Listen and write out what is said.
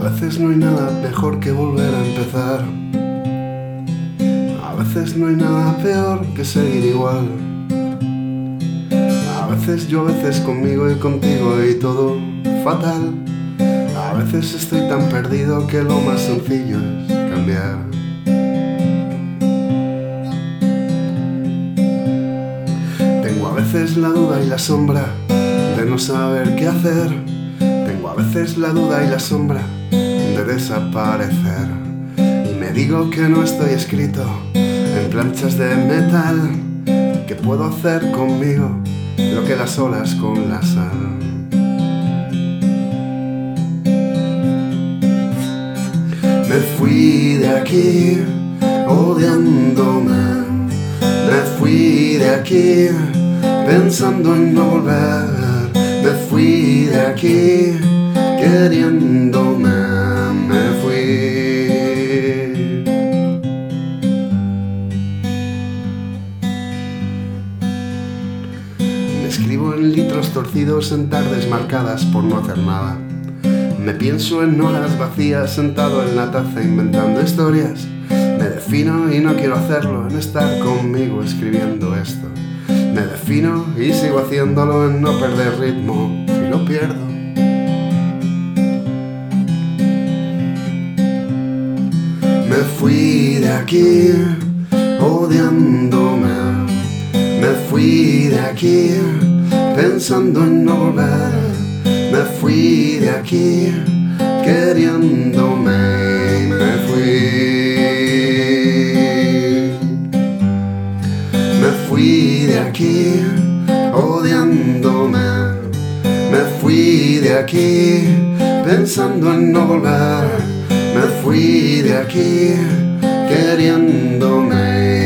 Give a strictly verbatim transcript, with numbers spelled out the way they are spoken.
veces no hay nada mejor que volver a empezar. A veces no hay nada peor que seguir igual. A veces yo, a veces conmigo y contigo y todo fatal. A veces estoy tan perdido que lo más sencillo es cambiar. Tengo a veces la duda y la sombra de no saber qué hacer. Tengo a veces la duda y la sombra de desaparecer. Y me digo que no estoy escrito en planchas de metal, que puedo hacer conmigo lo que las olas con la sal. Me fui de aquí odiándome, me fui de aquí pensando en no volver, me fui de aquí queriéndome, me fui. Me escribo en litros torcidos en tardes marcadas por no hacer nada. Me pienso en horas vacías sentado en la taza inventando historias. Me defino y no quiero hacerlo en estar conmigo escribiendo esto. Me defino y sigo haciéndolo en no perder ritmo y lo pierdo. Me fui de aquí odiándome, me fui de aquí pensando en no volver. Me fui de aquí queriéndome y me fui. Me fui de aquí odiándome, me fui de aquí pensando en no volver. Me fui de aquí queriéndome.